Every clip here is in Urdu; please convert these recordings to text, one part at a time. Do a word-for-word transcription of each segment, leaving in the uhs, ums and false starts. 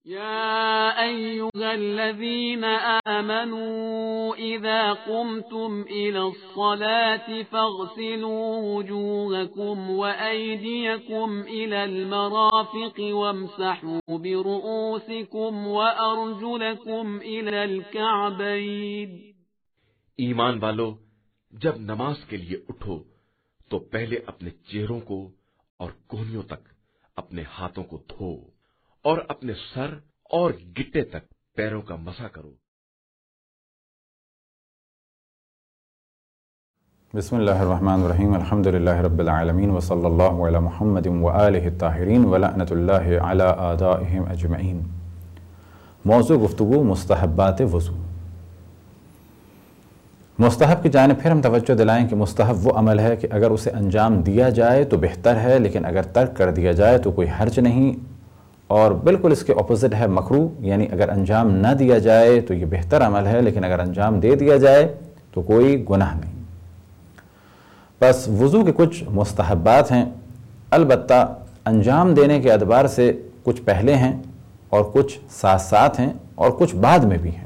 يا أيها الذين آمنوا إذا قمتم إلى الصلاة فاغسلوا وجوهكم وأيديكم إلى المرافق وامسحوا برؤوسكم وأرجلكم إلى الكعبين. ایمان والو، جب نماز کے لیے اٹھو تو پہلے اپنے چہروں کو اور کونیوں تک اپنے ہاتھوں کو دھو اور اپنے سر اور گٹے تک پیروں کا مسح کرو. بسم اللہ الرحمن الرحیم. الحمد للہ رب العالمین وصلی اللہ علی محمد وآلہ الطاہرین ولعنۃ اللہ علی اعدائہم اجمعین. موضوع گفتگو مستحبات وضو. مستحب کی جانب پھر ہم توجہ دلائیں کہ مستحب وہ عمل ہے کہ اگر اسے انجام دیا جائے تو بہتر ہے، لیکن اگر ترک کر دیا جائے تو کوئی حرج نہیں. اور بالکل اس کے اپوزٹ ہے مکروہ، یعنی اگر انجام نہ دیا جائے تو یہ بہتر عمل ہے، لیکن اگر انجام دے دیا جائے تو کوئی گناہ نہیں. بس وضو کے کچھ مستحبات ہیں، البتہ انجام دینے کے اعتبار سے کچھ پہلے ہیں اور کچھ ساتھ ساتھ ہیں اور کچھ بعد میں بھی ہیں.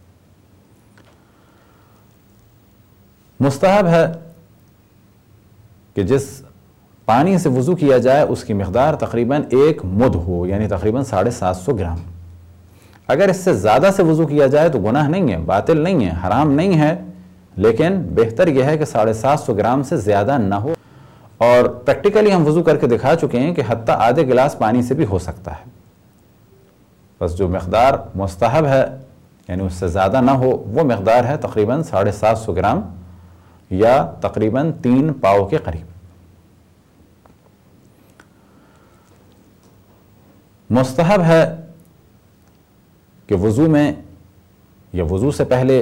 مستحب ہے کہ جس پانی سے وضو کیا جائے اس کی مقدار تقریباً ایک مد ہو، یعنی تقریباً ساڑھے سات سو گرام. اگر اس سے زیادہ سے وضو کیا جائے تو گناہ نہیں ہے، باطل نہیں ہے، حرام نہیں ہے، لیکن بہتر یہ ہے کہ ساڑھے سات سو گرام سے زیادہ نہ ہو. اور پریکٹیکلی ہم وضو کر کے دکھا چکے ہیں کہ حتیٰ آدھے گلاس پانی سے بھی ہو سکتا ہے. بس جو مقدار مستحب ہے یعنی اس سے زیادہ نہ ہو، وہ مقدار ہے تقریباً ساڑھے سات سو گرام یا تقریباً تین پاؤ کے قریب. مستحب ہے کہ وضو میں یا وضو سے پہلے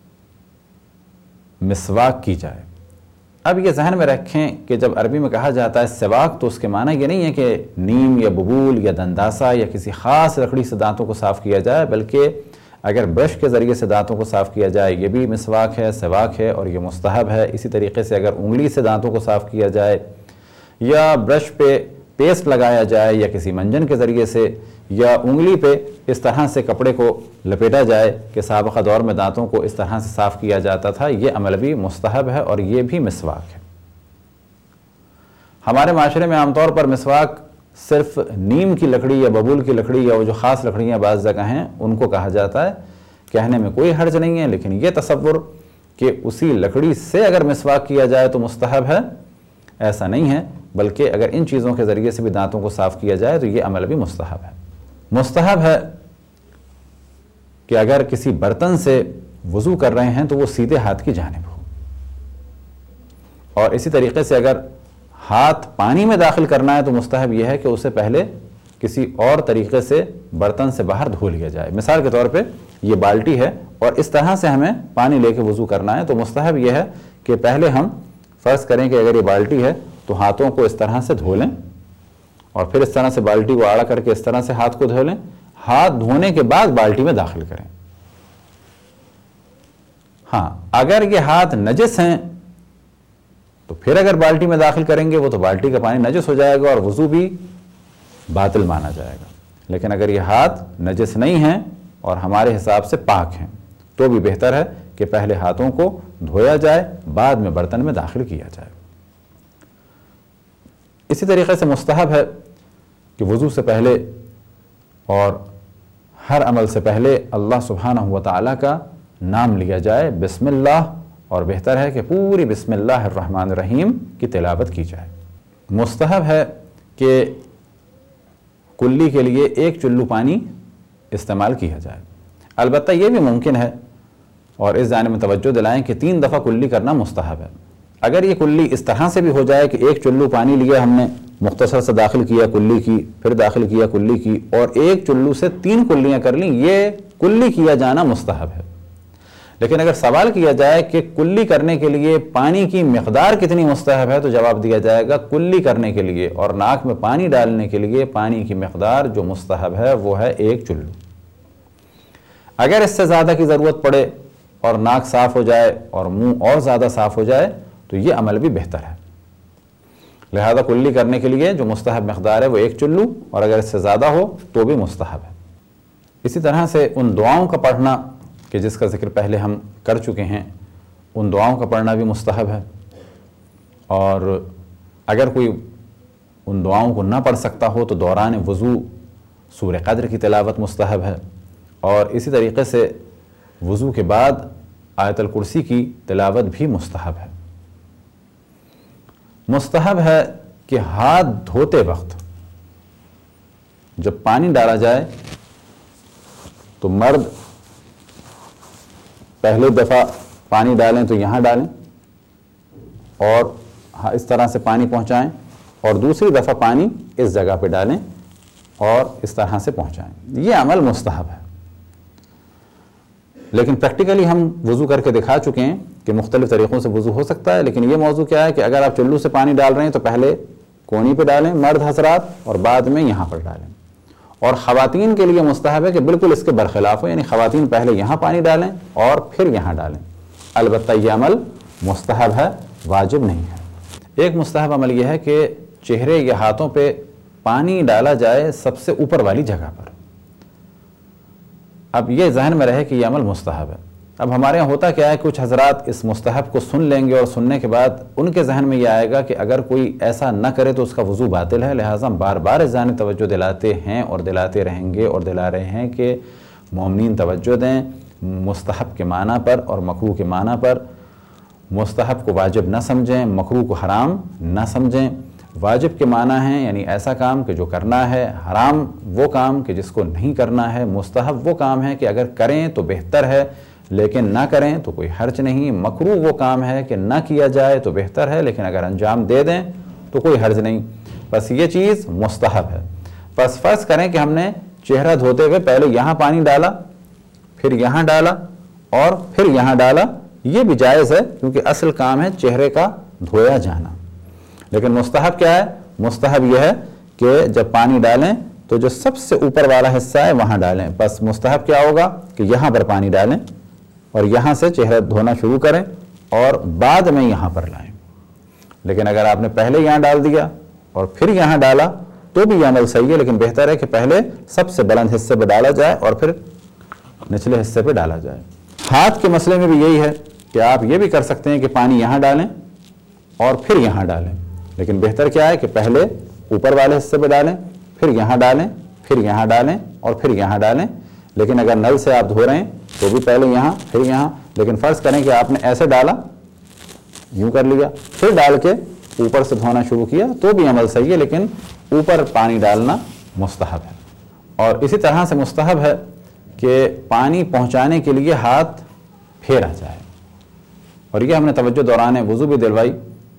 مسواک کی جائے. اب یہ ذہن میں رکھیں کہ جب عربی میں کہا جاتا ہے سواک تو اس کے معنی یہ نہیں ہے کہ نیم یا ببول یا دنداسا یا کسی خاص لکڑی سے دانتوں کو صاف کیا جائے، بلکہ اگر برش کے ذریعے سے دانتوں کو صاف کیا جائے یہ بھی مسواک ہے، سواک ہے اور یہ مستحب ہے. اسی طریقے سے اگر انگلی سے دانتوں کو صاف کیا جائے یا برش پہ پیسٹ لگایا جائے یا کسی منجن کے ذریعے سے یا انگلی پہ اس طرح سے کپڑے کو لپیٹا جائے کہ سابقہ دور میں دانتوں کو اس طرح سے صاف کیا جاتا تھا، یہ عمل بھی مستحب ہے اور یہ بھی مسواک ہے. ہمارے معاشرے میں عام طور پر مسواک صرف نیم کی لکڑی یا ببول کی لکڑی یا وہ جو خاص لکڑیاں بعض جگہ ہیں ان کو کہا جاتا ہے. کہنے میں کوئی حرج نہیں ہے، لیکن یہ تصور کہ اسی لکڑی سے اگر مسواک کیا جائے تو مستحب ہے، ایسا نہیں ہے، بلکہ اگر ان چیزوں کے ذریعے سے بھی دانتوں کو صاف کیا جائے تو یہ عمل بھی مستحب ہے. مستحب ہے کہ اگر کسی برتن سے وضو کر رہے ہیں تو وہ سیدھے ہاتھ کی جانب ہو، اور اسی طریقے سے اگر ہاتھ پانی میں داخل کرنا ہے تو مستحب یہ ہے کہ اسے پہلے کسی اور طریقے سے برتن سے باہر دھو لیا جائے. مثال کے طور پہ یہ بالٹی ہے اور اس طرح سے ہمیں پانی لے کے وضو کرنا ہے تو مستحب یہ ہے کہ پہلے ہم فرض کریں کہ اگر یہ بالٹی ہے تو ہاتھوں کو اس طرح سے دھو لیں اور پھر اس طرح سے بالٹی کو آڑا کر کے اس طرح سے ہاتھ کو دھو لیں. ہاتھ دھونے کے بعد بالٹی میں داخل کریں. ہاں اگر یہ ہاتھ نجس ہیں تو پھر اگر بالٹی میں داخل کریں گے وہ تو بالٹی کا پانی نجس ہو جائے گا اور وضو بھی باطل مانا جائے گا. لیکن اگر یہ ہاتھ نجس نہیں ہیں اور ہمارے حساب سے پاک ہیں تو بھی بہتر ہے کہ پہلے ہاتھوں کو دھویا جائے بعد میں برتن میں داخل کیا جائے. اسی طریقے سے مستحب ہے کہ وضو سے پہلے اور ہر عمل سے پہلے اللہ سبحانہ و تعالیٰ کا نام لیا جائے، بسم اللہ، اور بہتر ہے کہ پوری بسم اللہ الرحمن الرحیم کی تلاوت کی جائے. مستحب ہے کہ کلی کے لیے ایک چلو پانی استعمال کیا جائے. البتہ یہ بھی ممکن ہے اور اس جانب میں توجہ دلائیں کہ تین دفعہ کلی کرنا مستحب ہے. اگر یہ کلی اس طرح سے بھی ہو جائے کہ ایک چلو پانی لیا ہم نے، مختصر سے داخل کیا کلی کی، پھر داخل کیا کلی کی، اور ایک چلو سے تین کلیاں کر لیں، یہ کلی کیا جانا مستحب ہے. لیکن اگر سوال کیا جائے کہ کلی کرنے کے لیے پانی کی مقدار کتنی مستحب ہے تو جواب دیا جائے گا کلی کرنے کے لیے اور ناک میں پانی ڈالنے کے لیے پانی کی مقدار جو مستحب ہے وہ ہے ایک چلو. اگر اس سے زیادہ کی ضرورت پڑے اور ناک صاف ہو جائے اور منہ اور زیادہ صاف ہو جائے تو یہ عمل بھی بہتر ہے. لہذا کلی کرنے کے لیے جو مستحب مقدار ہے وہ ایک چلو، اور اگر اس سے زیادہ ہو تو بھی مستحب ہے. اسی طرح سے ان دعاؤں کا پڑھنا کہ جس کا ذکر پہلے ہم کر چکے ہیں، ان دعاؤں کا پڑھنا بھی مستحب ہے، اور اگر کوئی ان دعاؤں کو نہ پڑھ سکتا ہو تو دوران وضو سورہ قدر کی تلاوت مستحب ہے، اور اسی طریقے سے وضو کے بعد آیت الکرسی کی تلاوت بھی مستحب ہے۔ مستحب ہے کہ ہاتھ دھوتے وقت جب پانی ڈالا جائے تو مرد پہلے دفعہ پانی ڈالیں تو یہاں ڈالیں اور اس طرح سے پانی پہنچائیں، اور دوسری دفعہ پانی اس جگہ پہ ڈالیں اور اس طرح سے پہنچائیں۔ یہ عمل مستحب ہے، لیکن پریکٹیکلی ہم وضو کر کے دکھا چکے ہیں کہ مختلف طریقوں سے وضو ہو سکتا ہے، لیکن یہ موضوع کیا ہے کہ اگر آپ چلو سے پانی ڈال رہے ہیں تو پہلے کونی پہ ڈالیں مرد حضرات اور بعد میں یہاں پر ڈالیں، اور خواتین کے لیے مستحب ہے کہ بالکل اس کے برخلاف ہو، یعنی خواتین پہلے یہاں پانی ڈالیں اور پھر یہاں ڈالیں۔ البتہ یہ عمل مستحب ہے، واجب نہیں ہے۔ ایک مستحب عمل یہ ہے کہ چہرے یا ہاتھوں پہ پانی ڈالا جائے سب سے اوپر والی جگہ پر۔ اب یہ ذہن میں رہے کہ یہ عمل مستحب ہے۔ اب ہمارے یہاں ہوتا کیا ہے، کچھ حضرات اس مستحب کو سن لیں گے اور سننے کے بعد ان کے ذہن میں یہ آئے گا کہ اگر کوئی ایسا نہ کرے تو اس کا وضو باطل ہے، لہٰذا ہم بار بار اس جانب توجہ دلاتے ہیں اور دلاتے رہیں گے اور دلا رہے ہیں کہ مومنین توجہ دیں مستحب کے معنی پر اور مکروہ کے معنی پر۔ مستحب کو واجب نہ سمجھیں، مکروہ کو حرام نہ سمجھیں۔ واجب کے معنی ہیں یعنی ایسا کام کہ جو کرنا ہے، حرام وہ کام کہ جس کو نہیں کرنا ہے، مستحب وہ کام ہے کہ اگر کریں تو بہتر ہے لیکن نہ کریں تو کوئی حرج نہیں، مکروہ وہ کام ہے کہ نہ کیا جائے تو بہتر ہے لیکن اگر انجام دے دیں تو کوئی حرج نہیں۔ بس یہ چیز مستحب ہے۔ بس فرض کریں کہ ہم نے چہرہ دھوتے ہوئے پہلے یہاں پانی ڈالا، پھر یہاں ڈالا اور پھر یہاں ڈالا، یہ بھی جائز ہے کیونکہ اصل کام ہے چہرے کا دھویا جانا۔ لیکن مستحب کیا ہے؟ مستحب یہ ہے کہ جب پانی ڈالیں تو جو سب سے اوپر والا حصہ ہے وہاں ڈالیں۔ بس مستحب کیا ہوگا کہ یہاں پر پانی ڈالیں اور یہاں سے چہرہ دھونا شروع کریں اور بعد میں یہاں پر لائیں۔ لیکن اگر آپ نے پہلے یہاں ڈال دیا اور پھر یہاں ڈالا تو بھی یہ عمل صحیح ہے، لیکن بہتر ہے کہ پہلے سب سے بلند حصے پہ ڈالا جائے اور پھر نچلے حصے پہ ڈالا جائے۔ ہاتھ کے مسئلے میں بھی یہی ہے کہ آپ یہ بھی کر سکتے ہیں کہ پانی یہاں ڈالیں اور پھر یہاں ڈالیں، لیکن بہتر کیا ہے کہ پہلے اوپر والے حصے پہ ڈالیں، پھر یہاں ڈالیں، پھر یہاں ڈالیں اور پھر یہاں ڈالیں۔ لیکن اگر نل سے آپ دھو رہے ہیں تو بھی پہلے یہاں پھر یہاں، لیکن فرض کریں کہ آپ نے ایسے ڈالا، یوں کر لیا، پھر ڈال کے اوپر سے دھونا شروع کیا تو بھی عمل صحیح ہے، لیکن اوپر پانی ڈالنا مستحب ہے۔ اور اسی طرح سے مستحب ہے کہ پانی پہنچانے کے لیے ہاتھ پھیرا جائے، اور یہ ہم نے توجہ دوران وضو بھی دلوائی،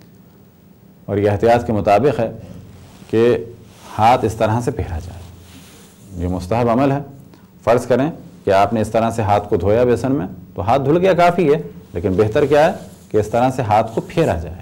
اور یہ احتیاط کے مطابق ہے کہ ہاتھ اس طرح سے پھیرا جائے۔ یہ مستحب عمل ہے۔ فرض کریں کہ آپ نے اس طرح سے ہاتھ کو دھویا بیسن میں تو ہاتھ دھل گیا، کافی ہے، لیکن بہتر کیا ہے کہ اس طرح سے ہاتھ کو پھیرا جائے۔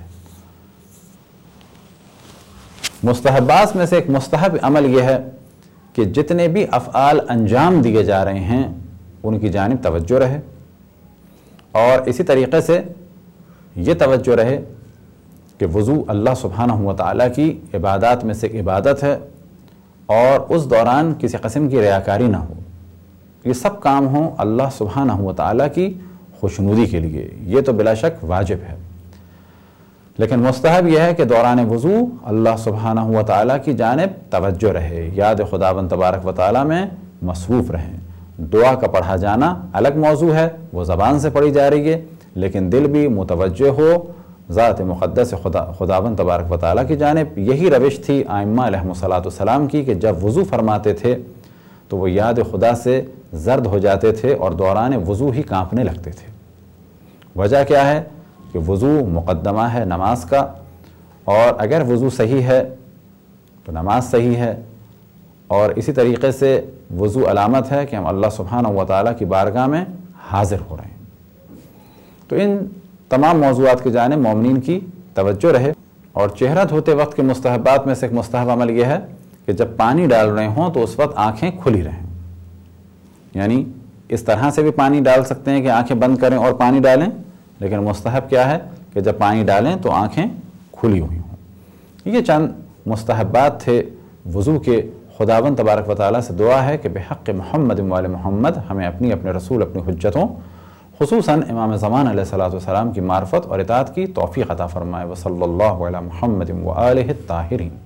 مستحبات میں سے ایک مستحب عمل یہ ہے کہ جتنے بھی افعال انجام دیے جا رہے ہیں ان کی جانب توجہ رہے، اور اسی طریقے سے یہ توجہ رہے کہ وضو اللہ سبحانہ و تعالیٰ کی عبادات میں سے ایک عبادت ہے، اور اس دوران کسی قسم کی ریاکاری نہ ہو۔ یہ سب کام ہوں اللہ سبحانہ و تعالیٰ کی خوشنودی کے لیے، یہ تو بلا شک واجب ہے۔ لیکن مستحب یہ ہے کہ دوران وضو اللہ سبحانہ و تعالیٰ کی جانب توجہ رہے، یاد خداوند تبارک و تعالیٰ میں مصروف رہیں۔ دعا کا پڑھا جانا الگ موضوع ہے، وہ زبان سے پڑھی جا رہی ہے، لیکن دل بھی متوجہ ہو ذات مقدس خدا خداوند تبارک و تعالیٰ کی جانب۔ یہی روش تھی ائمہ علیہم الصلاۃ والسلام کی کہ جب وضو فرماتے تھے تو وہ یاد خدا سے زرد ہو جاتے تھے اور دوران وضو ہی کانپنے لگتے تھے۔ وجہ کیا ہے کہ وضو مقدمہ ہے نماز کا، اور اگر وضو صحیح ہے تو نماز صحیح ہے، اور اسی طریقے سے وضو علامت ہے کہ ہم اللہ سبحانہ و تعالیٰ کی بارگاہ میں حاضر ہو رہے ہیں۔ تو ان تمام موضوعات کی جانب مومنین کی توجہ رہے۔ اور چہرہ دھوتے وقت کے مستحبات میں سے ایک مستحب عمل یہ ہے کہ جب پانی ڈال رہے ہوں تو اس وقت آنکھیں کھلی رہیں، یعنی اس طرح سے بھی پانی ڈال سکتے ہیں کہ آنکھیں بند کریں اور پانی ڈالیں، لیکن مستحب کیا ہے کہ جب پانی ڈالیں تو آنکھیں کھلی ہوئی ہوں۔ یہ چند مستحبات تھے وضو کے خداوند تبارک و تعالیٰ سے دعا ہے کہ بحق محمد و آل محمد ہمیں اپنی اپنے رسول اپنی حجتوں خصوصاً امام زمان علیہ الصلوۃ والسلام کی معرفت اور اطاعت کی توفیق عطا فرمائے۔ وصلی اللہ علی محمد و آلہ الطاہرین۔